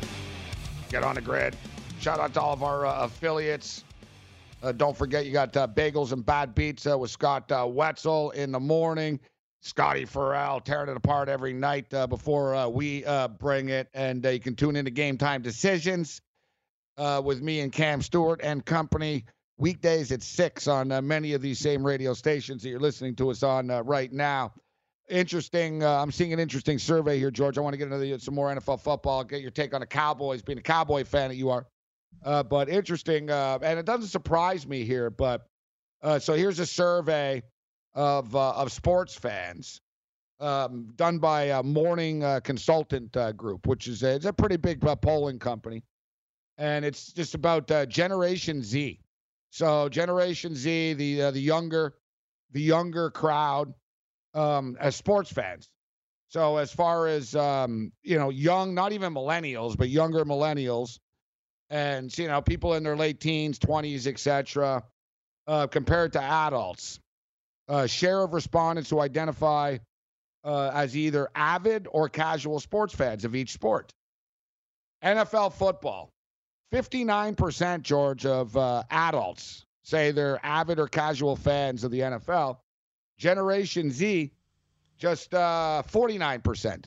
Get on the grid. Shout out to all of our uh, affiliates. Uh, don't forget, you got uh, Bagels and Bad Pizza with Scott uh, Wetzel in the morning. Scotty Farrell tearing it apart every night uh, before uh, we uh, bring it. And uh, you can tune into Game Time Decisions uh, with me and Cam Stewart and company. Weekdays at six on uh, many of these same radio stations that you're listening to us on uh, right now. Interesting. Uh, I'm seeing an interesting survey here, George. I want to get into the, some more N F L football, get your take on the Cowboys, being a Cowboy fan that you are. Uh, but interesting, uh, and it doesn't surprise me here, but uh, so here's a survey of uh, of sports fans um, done by a Morning uh, Consultant uh, Group, which is a, it's a pretty big uh, polling company, and it's just about uh, Generation Z. So Generation Z, the uh, the younger the younger crowd. Um, as sports fans. So as far as, um, you know, young, not even millennials, but younger millennials and, you know, people in their late teens, twenties, et cetera, uh, compared to adults, uh, share of respondents who identify uh, as either avid or casual sports fans of each sport. N F L football, fifty-nine percent, George, of uh, adults say they're avid or casual fans of the N F L. Generation Z, just uh, forty-nine percent.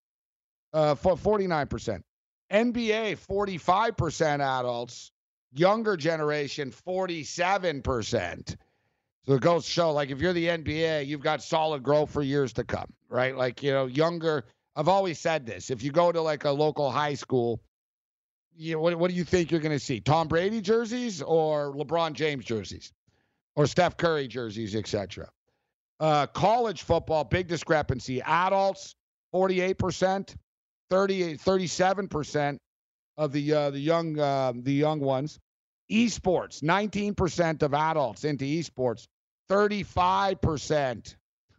Uh, for forty-nine percent. N B A, forty-five percent adults. Younger generation, forty-seven percent. So it goes to show, like, if you're the N B A, you've got solid growth for years to come, right? Like, you know, younger. I've always said this. If you go to, like, a local high school, you know, what, what do you think you're going to see? Tom Brady jerseys or LeBron James jerseys? Or Steph Curry jerseys, et cetera? Uh, college football, big discrepancy. Adults, forty-eight percent, thirty-eight, thirty-seven percent of the uh, the young uh, the young ones. Esports, nineteen percent of adults into esports, thirty-five percent,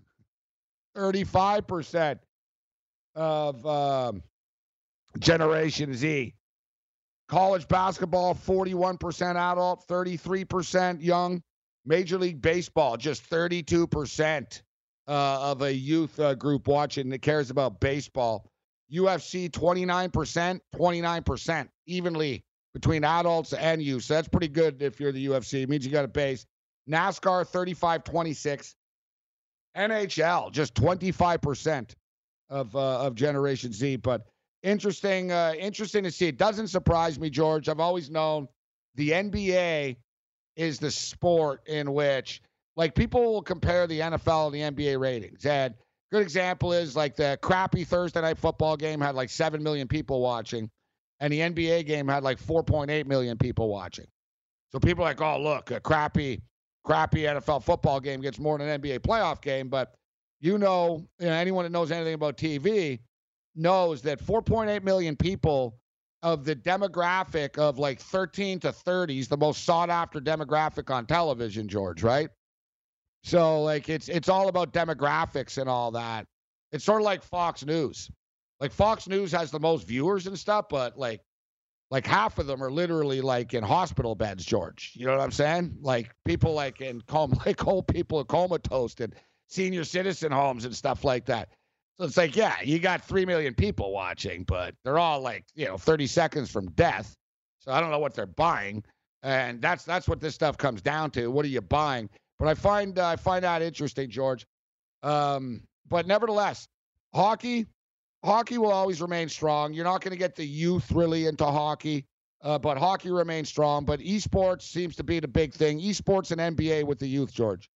thirty-five percent of um, Generation Z. College basketball, forty-one percent adult, thirty-three percent young. Major League Baseball, just thirty-two percent uh, of a youth uh, group watching that cares about baseball. U F C, twenty-nine percent, twenty-nine percent, evenly between adults and youth. So that's pretty good if you're the U F C. It means you got a base. NASCAR, thirty-five twenty-six. N H L, just twenty-five percent of uh, of Generation Z. But interesting, uh, interesting to see. It doesn't surprise me, George. I've always known the N B A is the sport in which, like, people will compare the N F L and the N B A ratings. And good example is, like, the crappy Thursday night football game had like seven million people watching, and the N B A game had like four point eight million people watching. So people are like, oh, look, a crappy, crappy N F L football game gets more than an N B A playoff game. But you know, you know, anyone that knows anything about T V knows that four point eight million people of the demographic of like thirteen to thirties, the most sought after demographic on television, George, right? So like it's it's all about demographics and all that. It's sort of like Fox News. Like Fox News has the most viewers and stuff, but like like half of them are literally like in hospital beds, George. You know what I'm saying? Like people like in coma, like old people are comatose and senior citizen homes and stuff like that. So it's like, yeah, you got three million people watching, but they're all like, you know, thirty seconds from death. So I don't know what they're buying. And that's that's what this stuff comes down to. What are you buying? But I find uh, I find that interesting, George. Um, but nevertheless, hockey, hockey will always remain strong. You're not going to get the youth really into hockey, uh, but hockey remains strong. But esports seems to be the big thing. Esports and N B A with the youth, George.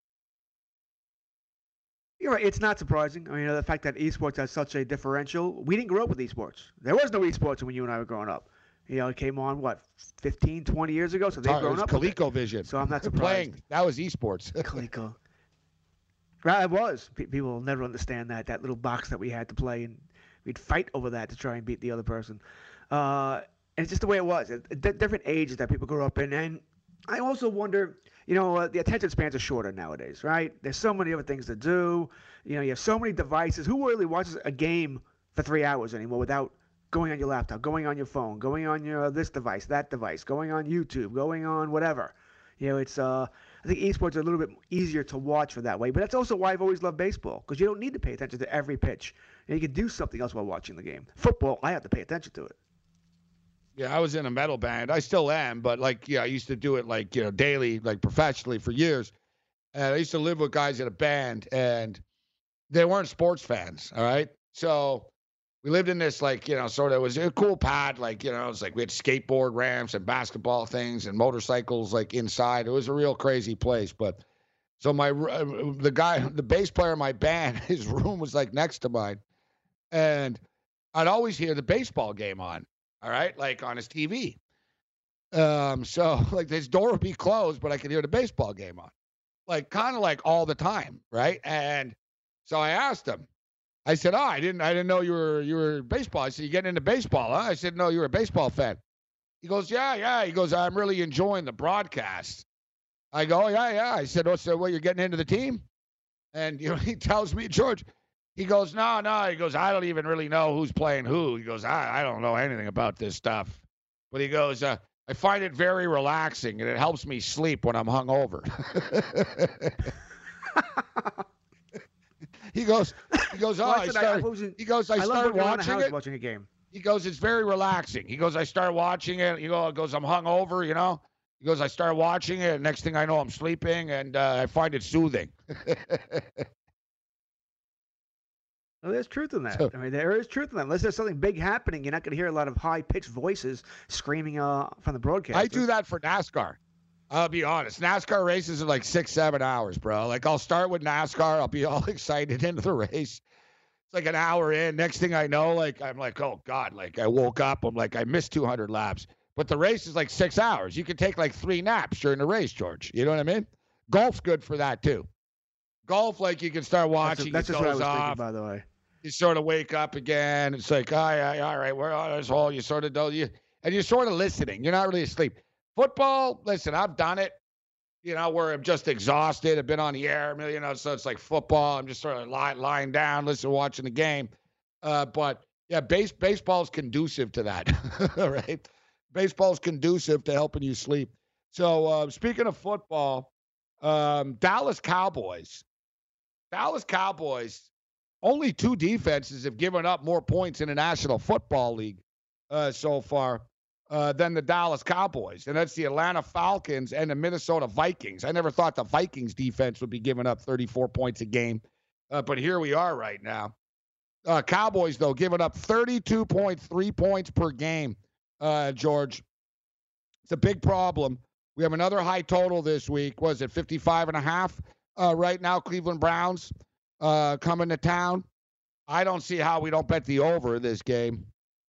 You're right. It's not surprising. I mean, the fact that esports has such a differential. We didn't grow up with esports. There was no esports when you and I were growing up. You know, it came on, what, fifteen, twenty years ago? So they've oh, grown up with it. ColecoVision. So I'm not surprised. Playing. That was esports. Coleco. Right, it was. P- people will never understand that, that little box that we had to play, and we'd fight over that to try and beat the other person. Uh, and it's just the way it was. It, d- different ages that people grew up in. And I also wonder, you know, uh, the attention spans are shorter nowadays, right? There's so many other things to do. You know, you have so many devices. Who really watches a game for three hours anymore without going on your laptop, going on your phone, going on your this device, that device, going on YouTube, going on whatever. You know, it's uh, I think esports are a little bit easier to watch for that way. But that's also why I've always loved baseball, because you don't need to pay attention to every pitch. And you can do something else while watching the game. Football, I have to pay attention to it. Yeah, I was in a metal band. I still am, but like, yeah, I used to do it like, you know, daily, like professionally for years. And I used to live with guys in a band, and they weren't sports fans, all right? So we lived in this, like, you know, sort of, it was a cool pad, like, you know, it's like we had skateboard ramps and basketball things and motorcycles, like, inside. It was a real crazy place. But so my, uh, the guy, the bass player in my band, his room was, like, next to mine. And I'd always hear the baseball game on, all right, like on his T V. Um, so, like, his door would be closed, but I could hear the baseball game on. Like, kind of like all the time, right? And so I asked him, I said, oh, I didn't I didn't know you were you were baseball. I said, you getting into baseball, huh? I said, no, you're a baseball fan. He goes, yeah, yeah. He goes, I'm really enjoying the broadcast. I go, oh, yeah, yeah. I said, oh, so what, you're getting into the team? And, you know, he tells me, George, he goes, no, no. He goes, I don't even really know who's playing who. He goes, I, I don't know anything about this stuff. But he goes, uh, I find it very relaxing, and it helps me sleep when I'm hungover. He goes, he goes, oh, well, I I said, started, I, I in, he goes, I, I started watching it. watching a game. He goes, it's very relaxing. He goes, I start watching it. You know, he goes, I'm hungover, you know. He goes, I start watching it. Next thing I know, I'm sleeping, and uh, I find it soothing. Well, there's truth in that. So, I mean, there is truth in that. Unless there's something big happening, you're not going to hear a lot of high-pitched voices screaming uh, from the broadcast. I do that for NASCAR. I'll be honest. NASCAR races are like six, seven hours, bro. Like, I'll start with NASCAR. I'll be all excited into the race. It's like an hour in. Next thing I know, like, I'm like, oh, God. Like, I woke up. I'm like, I missed two hundred laps. But the race is like six hours. You can take like three naps during the race, George. You know what I mean? Golf's good for that, too. Golf, like, you can start watching. That's, a, that's just what I was off. thinking, by the way. You sort of wake up again. It's like, all right, all right, we're on this hole. You sort of do, you, and you're sort of listening. You're not really asleep. Football, listen, I've done it, you know, where I'm just exhausted. I've been on the air, you know, so it's like football. I'm just sort of lying, lying down, listening, watching the game. Uh, but, yeah, base, baseball's conducive to that, all right? Baseball's conducive to helping you sleep. So, uh, speaking of football, um, Dallas Cowboys. Dallas Cowboys. Only two defenses have given up more points in the National Football League uh, so far uh, than the Dallas Cowboys, and that's the Atlanta Falcons and the Minnesota Vikings. I never thought the Vikings defense would be giving up thirty-four points a game, uh, but here we are right now. Uh, Cowboys, though, giving up thirty-two point three points per game, uh, George. It's a big problem. We have another high total this week. Was it fifty-five and a half uh, right now, Cleveland Browns? Uh, coming to town. I don't see how we don't bet the over this game.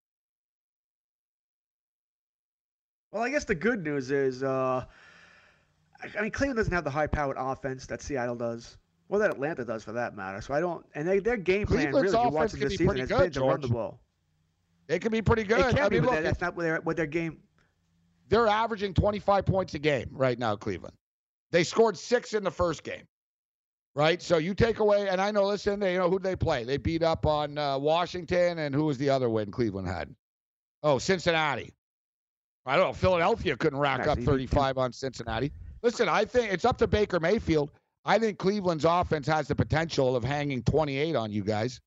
Well, I guess the good news is, uh, I mean, Cleveland doesn't have the high-powered offense that Seattle does, or that Atlanta does, for that matter. So I don't, and they, their game plan Cleveland's really, if you offense watch can this be season, pretty has good, been to run the George. ball. It can be pretty good. It can I be, mean, but look, that's not what their, what their game. They're averaging twenty-five points a game right now, Cleveland. They scored six in the first game. Right, so you take away, and I know, listen, they, you know, who they play? They beat up on uh, Washington, and who was the other win Cleveland had? Oh, Cincinnati. I don't know. Philadelphia couldn't rack Nice. up thirty-five on Cincinnati. Listen, I think it's up to Baker Mayfield. I think Cleveland's offense has the potential of hanging twenty-eight on you guys.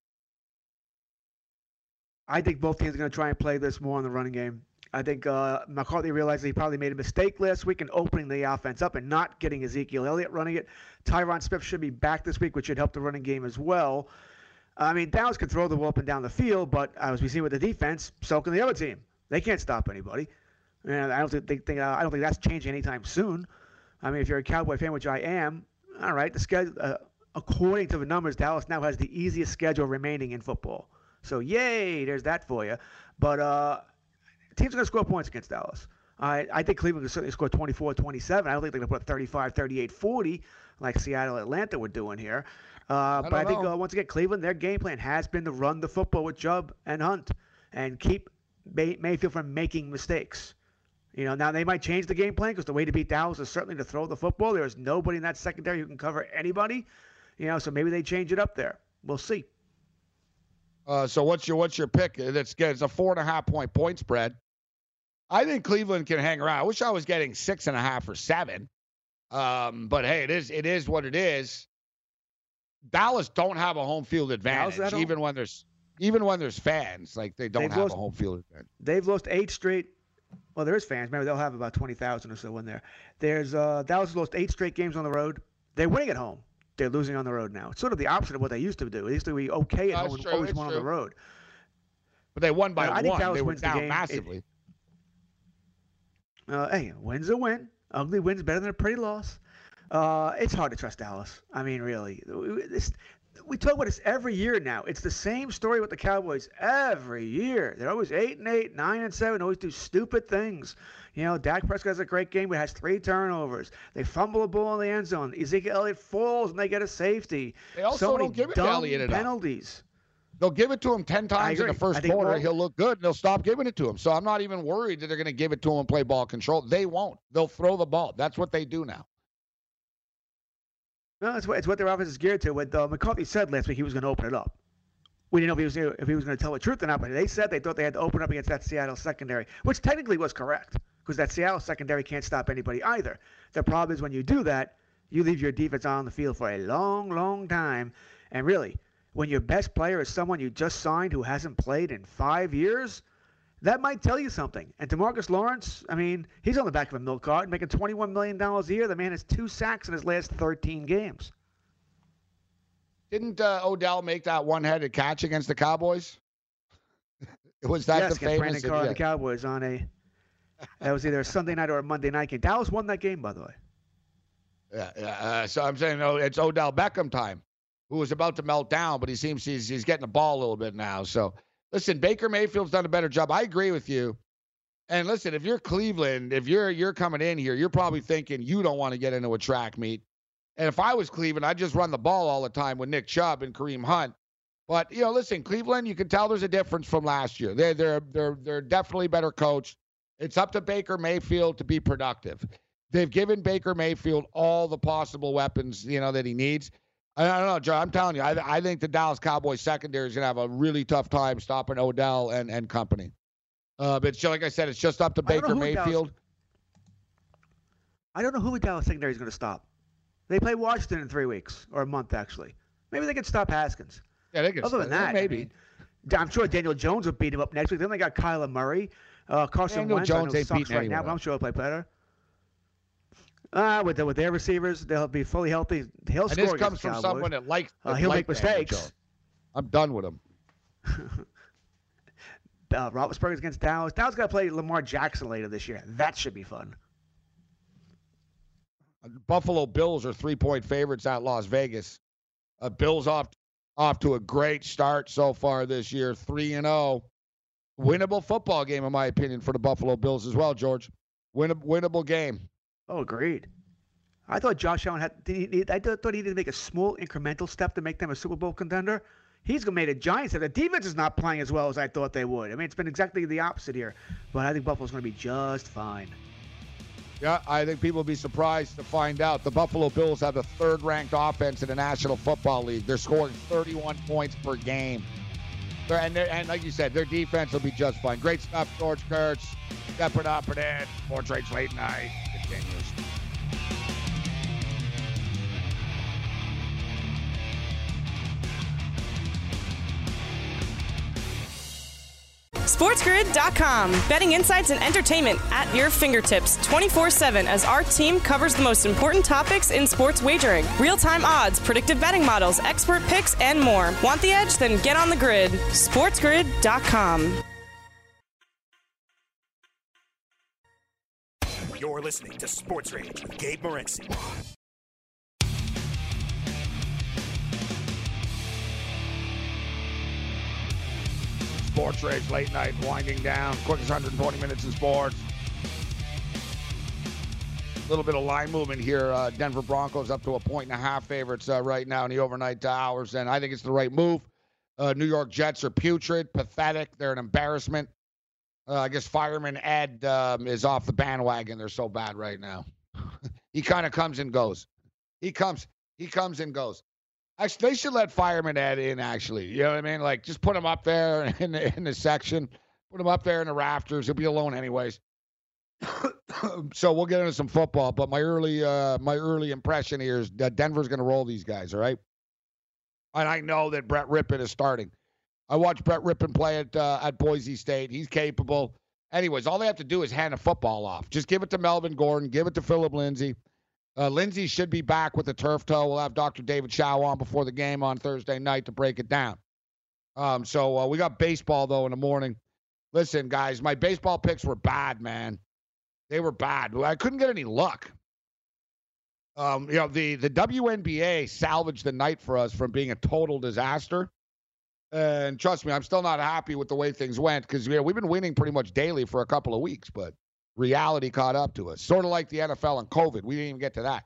I think both teams are going to try and play this more in the running game. I think uh, McCarthy realized he probably made a mistake last week in opening the offense up and not getting Ezekiel Elliott running it. Tyron Smith should be back this week, which should help the running game as well. I mean, Dallas can throw the ball up and down the field, but as we see with the defense, so can the other team. They can't stop anybody. And I don't think, think uh, I don't think that's changing anytime soon. I mean, if you're a Cowboy fan, which I am, all right. The schedule, uh, according to the numbers, Dallas now has the easiest schedule remaining in football. So yay, there's that for you. But uh, teams are going to score points against Dallas. I, I think Cleveland can certainly score twenty-four twenty-seven. I don't think they're going to put thirty-five thirty-eight forty like Seattle Atlanta were doing here. Uh, I but I think, know. uh, once again, Cleveland, their game plan has been to run the football with Chubb and Hunt and keep May- Mayfield from making mistakes. You know, now they might change the game plan because the way to beat Dallas is certainly to throw the football. There is nobody in that secondary who can cover anybody. You know, so maybe they change it up there. We'll see. Uh, so what's your what's your pick? That's it's a four and a half point point spread. I think Cleveland can hang around. I wish I was getting six and a half or seven. Um, but hey, it is it is what it is. Dallas don't have a home field advantage, even when there's even when there's fans. Like they don't have lost, a home field advantage. They've lost eight straight. Well, there is fans. Remember, they'll have about twenty thousand or so in there. There's uh, Dallas has lost eight straight games on the road. They're winning at home. They're losing on the road now. It's sort of the opposite of what they used to do. They used to be okay at That's home and true, always it's won true. on the road. But they won by Uh, I one. think Dallas They were wins the down game. massively. It- Uh, hey, win's a win. Ugly win's better than a pretty loss. Uh, it's hard to trust Dallas. I mean, really. This, we talk about this every year now. It's the same story with the Cowboys every year. They're always eight and eight, nine and seven. Always do stupid things. You know, Dak Prescott has a great game, but has three turnovers. They fumble a ball in the end zone. Ezekiel Elliott falls and they get a safety. They also so many don't give it to dumb Elliott enough. penalties. They'll give it to him ten times in the agree. first I think quarter. more- He'll look good, and they'll stop giving it to him. So I'm not even worried that they're going to give it to him and play ball control. They won't. They'll throw the ball. That's what they do now. No, it's what, it's what their offense is geared to. What uh, McCarthy said last week, he was going to open it up. We didn't know if he was if he was going to tell the truth or not, but they said they thought they had to open up against that Seattle secondary, which technically was correct because that Seattle secondary can't stop anybody either. The problem is when you do that, you leave your defense on the field for a long, long time. And really, when your best player is someone you just signed who hasn't played in five years, that might tell you something. And DeMarcus Lawrence, I mean, he's on the back of a milk cart making twenty-one million dollars a year. The man has two sacks in his last thirteen games. Didn't uh, Odell make that one-headed catch against the Cowboys? Was that yes, the against famous? Brandon Carr and the Cowboys on a that was either a Sunday night or a Monday night game. Dallas won that game, by the way. Yeah, yeah. Uh, so I'm saying, no, it's Odell Beckham time, who was about to melt down, but he seems he's he's getting the ball a little bit now. So listen, Baker Mayfield's done a better job. I agree with you. And listen, if you're Cleveland, if you're you're coming in here, you're probably thinking you don't want to get into a track meet. And if I was Cleveland, I'd just run the ball all the time with Nick Chubb and Kareem Hunt. But you know, listen, Cleveland, you can tell there's a difference from last year. They're they're they're they're definitely better coached. It's up to Baker Mayfield to be productive. They've given Baker Mayfield all the possible weapons, you know, that he needs. I don't know, Joe. I'm telling you, I, I think the Dallas Cowboys secondary is going to have a really tough time stopping Odell and, and company. Uh, but it's, like I said, it's just up to Baker Mayfield. Dallas, I don't know who the Dallas secondary is going to stop. They play Washington in three weeks or a month, actually. Maybe they can stop Haskins. Yeah, they can. Other than that, maybe. I mean, I'm sure Daniel Jones will beat him up next week. Then they got Kyler Murray, uh, Carson Daniel Wentz. Jones I know ain't sucks beating right anyone now, but I'm up. sure he'll play better. Uh, with the, with their receivers, they'll be fully healthy. He'll And score this against comes the from Cowboys. someone that likes. Uh, that he'll liked make Daniel mistakes. Jones. I'm done with him. uh, Roethlisberger's against Dallas. Dallas got to play Lamar Jackson later this year. That should be fun. Buffalo Bills are three-point favorites at Las Vegas. Uh, Bills off off to a great start so far this year, three and zero. Winnable football game, in my opinion, for the Buffalo Bills as well, George. Win, winnable game. Oh, agreed. I thought Josh Allen had. Did he, I thought he needed to make a small incremental step to make them a Super Bowl contender. He's made a giant step. The defense is not playing as well as I thought they would. I mean, it's been exactly the opposite here. But I think Buffalo's going to be just fine. Yeah, I think people will be surprised to find out the Buffalo Bills have the third-ranked offense in the National Football League. They're scoring thirty-one points per game. They're, and, they're, and like you said, their defense will be just fine. Great stuff, George Kurtz. Separate up and in. Sports Rage Late Night continues. SportsGrid dot com. Betting insights and entertainment at your fingertips twenty-four seven as our team covers the most important topics in sports wagering. Real-time odds, predictive betting models, expert picks, and more. Want the edge? Then get on the grid. SportsGrid dot com. You're listening to Sports Rage with Gabe Morency. Sports Rage Late Night winding down. Quickest one hundred twenty minutes in sports. A little bit of line movement here. Uh, Denver Broncos up to a point and a half favorites uh, right now in the overnight hours, and I think it's the right move. Uh, New York Jets are putrid, pathetic. They're an embarrassment. Uh, I guess Fireman Ed um, is off the bandwagon. They're so bad right now. He kind of comes and goes. He comes. He comes and goes. Actually, they should let Fireman Ed in, actually. You know what I mean? Like, just put him up there in the, in the section. Put him up there in the rafters. He'll be alone anyways. So we'll get into some football. But my early uh, my early impression here is that Denver's going to roll these guys, all right? And I know that Brett Rippon is starting. I watched Brett Rippon play at uh, at Boise State. He's capable. Anyways, all they have to do is hand the football off. Just give it to Melvin Gordon. Give it to Philip Lindsay. Uh, Lindsay should be back with the turf toe. We'll have Doctor David Chow on before the game on Thursday night to break it down. Um, so uh, we got baseball, though, in the morning. Listen, guys, my baseball picks were bad, man. They were bad. I couldn't get any luck. Um, you know, the, the W N B A salvaged the night for us from being a total disaster. And trust me, I'm still not happy with the way things went because you know, we've been winning pretty much daily for a couple of weeks, but reality caught up to us. Sort of like the N F L and COVID. We didn't even get to that.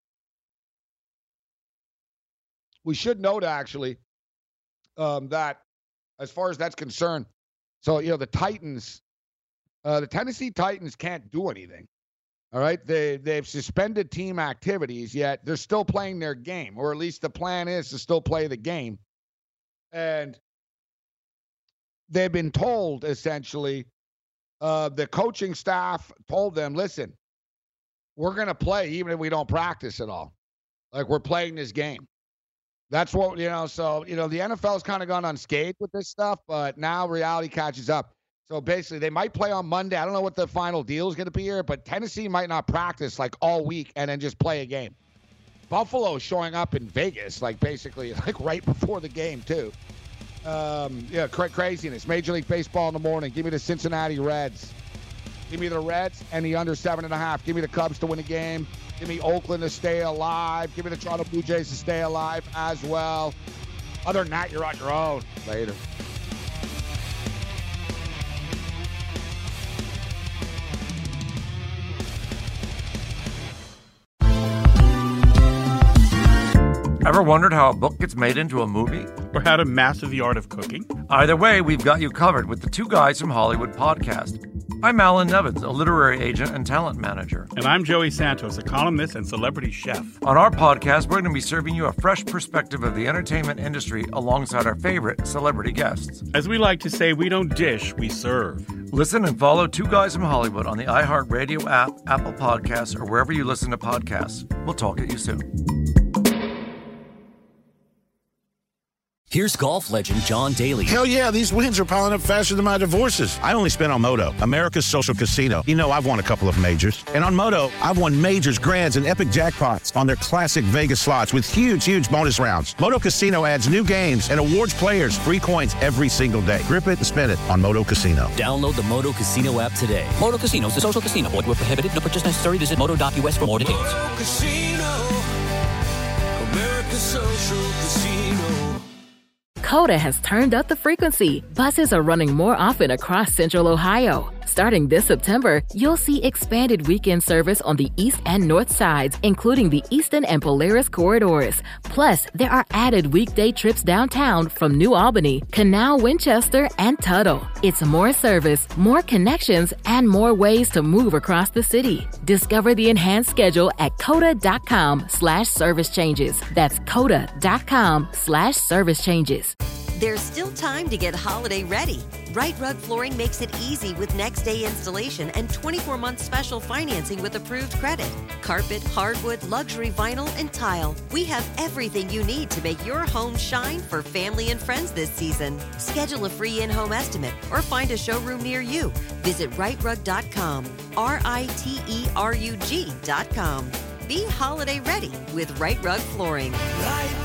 We should note, actually, um, that as far as that's concerned, so, you know, the Titans, uh, the Tennessee Titans can't do anything. All right? They, they've suspended team activities, yet they're still playing their game, or at least the plan is to still play the game. And they've been told, essentially, uh, the coaching staff told them, listen, we're going to play even if we don't practice at all. Like, we're playing this game. That's what, you know, so, you know, the N F L's kind of gone unscathed with this stuff, but now reality catches up. So basically, they might play on Monday. I don't know what the final deal is going to be here, but Tennessee might not practice like all week and then just play a game. Buffalo showing up in Vegas, like basically like right before the game, too. Um, yeah, cra- craziness. Major League Baseball in the morning. Give me the Cincinnati Reds. Give me the Reds and the under seven and a half. Give me the Cubs to win the game. Give me Oakland to stay alive. Give me the Toronto Blue Jays to stay alive as well. Other than that, you're on your own. Later. Ever wondered how a book gets made into a movie? Or how to master the art of cooking? Either way, we've got you covered with the Two Guys from Hollywood podcast. I'm Alan Nevins, a literary agent and talent manager. And I'm Joey Santos, a columnist and celebrity chef. On our podcast, we're going to be serving you a fresh perspective of the entertainment industry alongside our favorite celebrity guests. As we like to say, we don't dish, we serve. Listen and follow Two Guys from Hollywood on the iHeartRadio app, Apple Podcasts, or wherever you listen to podcasts. We'll talk at you soon. Here's golf legend John Daly. Hell yeah, these wins are piling up faster than my divorces. I only spent on Moto, America's social casino. You know, I've won a couple of majors. And on Moto, I've won majors, grands, and epic jackpots on their classic Vegas slots with huge, huge bonus rounds. Moto Casino adds new games and awards players free coins every single day. Grip it and spin it on Moto Casino. Download the Moto Casino app today. Moto Casino is a social casino. Void where prohibited. No purchase necessary. Visit moto dot U S for more details. Moto Casino, America's social casino. Coda has turned up the frequency. Buses are running more often across Central Ohio. Starting this September, you'll see expanded weekend service on the east and north sides, including the Eastern and Polaris corridors. Plus, there are added weekday trips downtown from New Albany, Canal, Winchester, and Tuttle. It's more service, more connections, and more ways to move across the city. Discover the enhanced schedule at coda.com slash service changes. That's coda.com slash service changes. There's still time to get holiday ready. Right Rug Flooring makes it easy with next day installation and twenty-four month special financing with approved credit. Carpet, hardwood, luxury vinyl, and tile. We have everything you need to make your home shine for family and friends this season. Schedule a free in-home estimate or find a showroom near you. Visit right rug dot com, R I T E R U G dot com. Be holiday ready with Right Rug Flooring. Right